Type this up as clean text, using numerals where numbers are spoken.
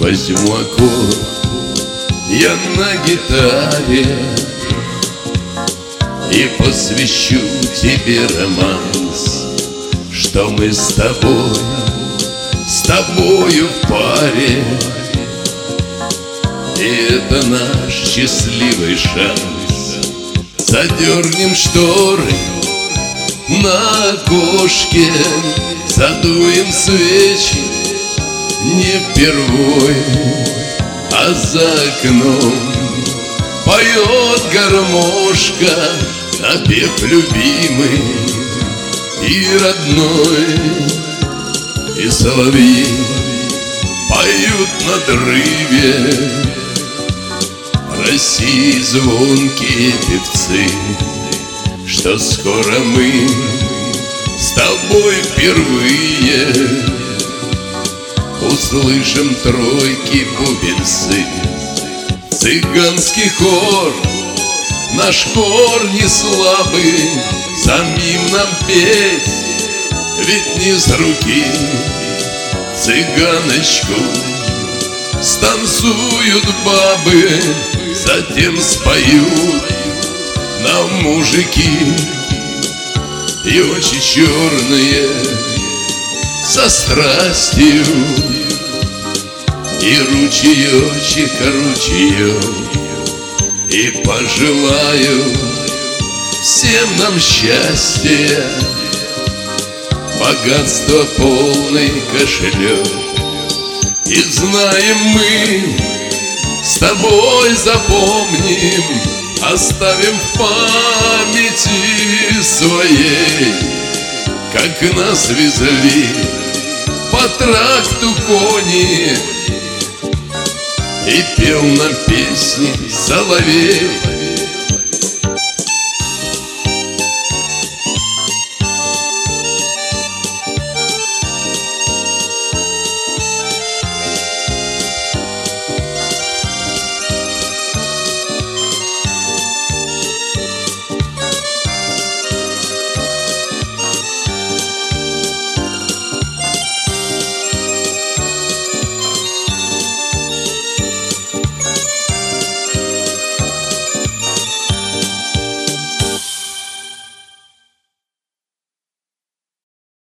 Возьму аккорд я на гитаре и посвящу тебе романс, что мы с тобою в паре. И это наш счастливый шанс. Задернем шторы на окошке, задуем свечи не впервой, а за окном поет гармошка, напев любимый и родной. И соловьи поют надрыве, России звонкие певцы, что скоро мы с тобой впервые услышим тройки бубенцы. Цыганский хор, наш хор не слабый, самим нам петь ведь не с руки. Цыганочку станцуют бабы, затем споют нам мужики. И очи черные со страстью, и ручеечек ручеек. И пожелаю всем нам счастья, богатство, полный кошелек. И знаем мы, с тобой запомним, оставим в памяти своей, как нас везли по тракту кони, и пел нам песни соловей.